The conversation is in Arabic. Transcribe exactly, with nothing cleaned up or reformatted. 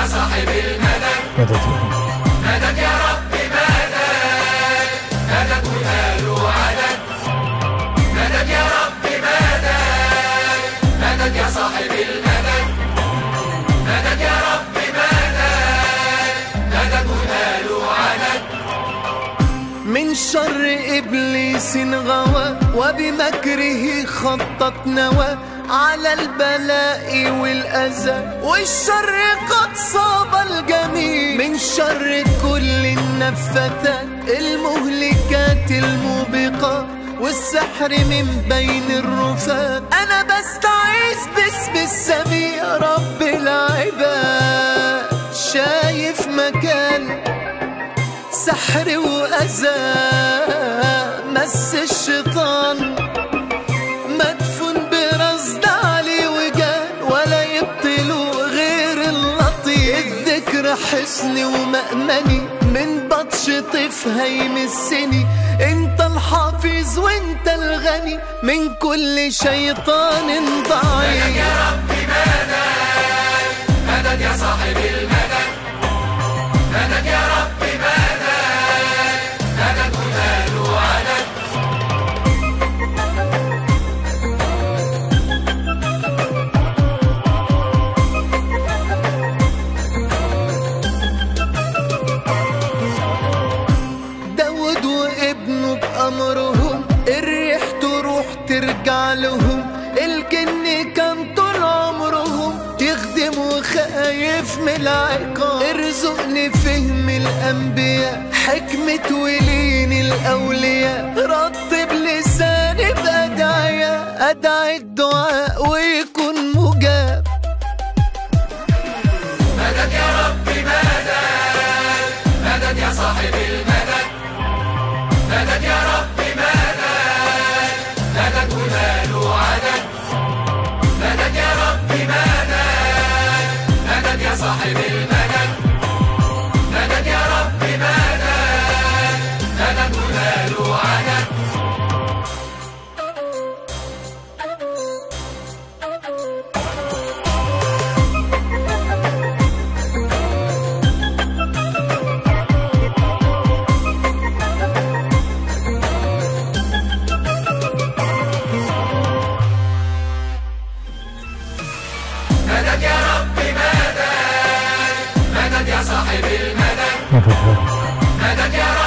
يا صاحب المدد، مدد يا رب، مدد يا رب مدد، مدد وقالوا عدد، مدد يا رب مدد، مدد يا صاحب المدد، مدد يا رب مدد، مدد وقالوا عدد. من شر إبليس غوى وبمكره خطط نوى على البلاء والأذى، والشر قد صاب الجميع. من شر كل النفثات المهلكات الموبقات والسحر من بين الرفات. أنا بستعيذ باسم السميع رب العباد، شايف مكان سحر وأذى مس الشيطان، مدفون برصد علي وجان ولا يبطلوا غير اللطيف. الذكر حصني ومأمني من بطش طيف هيمسني، انت الحافظ وانت الغني من كل شيطان ضعيف. مدد يا رب مدد، مدد يا صاحب المدد، مدد يا رب مدد، مدد وقالوا عدد. داود وابنه بأمرهم الريح تروح ترجع لهم، الجن كان طول عمرهم يخدم وخايف من العقاب. ارزقني فهم الأنبياء، حكمة ولين الأولياء، رطب لساني بأدعية أدعي الدعاء ويكون مجاب. مدد يا رب مدد، مدد يا صاحب المدد، مدد يا رب مدد، مدد وقالوا عدد، مدد يا رب مدد، مدد يا صاحب المدد، مدد يا رب مدد، مدد وقالوا عدد. مدد يا رب مدد، مدد يا صاحب المدد، مدد يا رب، مدد يا رب